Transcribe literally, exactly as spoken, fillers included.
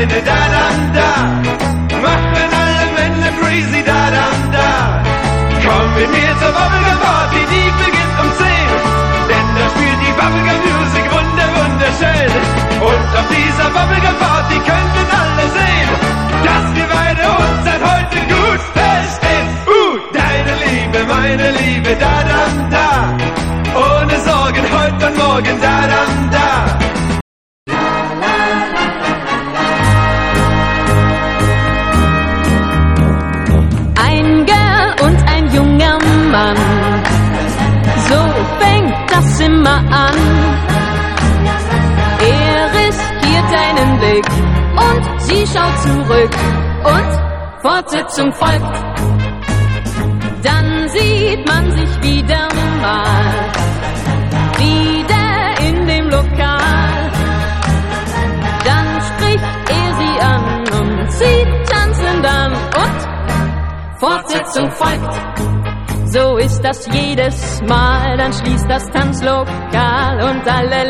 Beine, da, da, da. Machen alle Männer crazy, da, da, da. Komm mit mir zur Bubblegum Party, die beginnt um zehn. Denn da spielt die Bubblegum Music wunder, wunderschön. Und auf dieser Bubblegum Party können alle sehen, dass wir beide uns seit heute gut verstehen. Uh, deine Liebe, meine Liebe, da, da, da. Ohne Sorgen, heute und morgen, da, da, da. Ein Girl und ein junger Mann, so fängt das immer an. Er riskiert einen Blick und sie schaut zurück und Fortsetzung folgt. Dann sieht man sich wieder mal, wieder in dem Lokal. Dann spricht er sie an und sie tanzen dann und Fortsetzung folgt. So ist das jedes Mal, dann schließt das Tanzlokal und alle